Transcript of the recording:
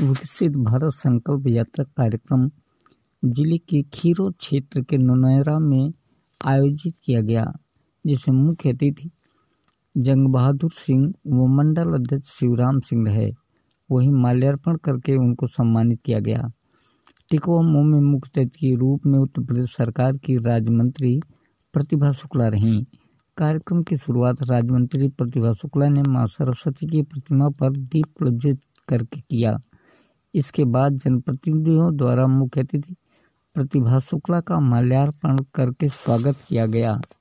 विकसित भारत संकल्प यात्रा कार्यक्रम जिले के खीरो क्षेत्र के नोनेरा में आयोजित किया गया, जिसमें मुख्य अतिथि जंग बहादुर सिंह व मंडल अध्यक्ष शिवराम सिंह रहे। वहीं माल्यार्पण करके उनको सम्मानित किया गया। टिकवा मुंह में मुख्य अतिथि के रूप में उत्तर प्रदेश सरकार की राज्य मंत्री प्रतिभा शुक्ला रहीं। कार्यक्रम की शुरुआत राज्य मंत्री प्रतिभा शुक्ला ने मां सरस्वती की प्रतिमा पर दीप प्रज्वलित करके किया। इसके बाद जनप्रतिनिधियों द्वारा मुख्य अतिथि प्रतिभा शुक्ला का माल्यार्पण करके स्वागत किया गया।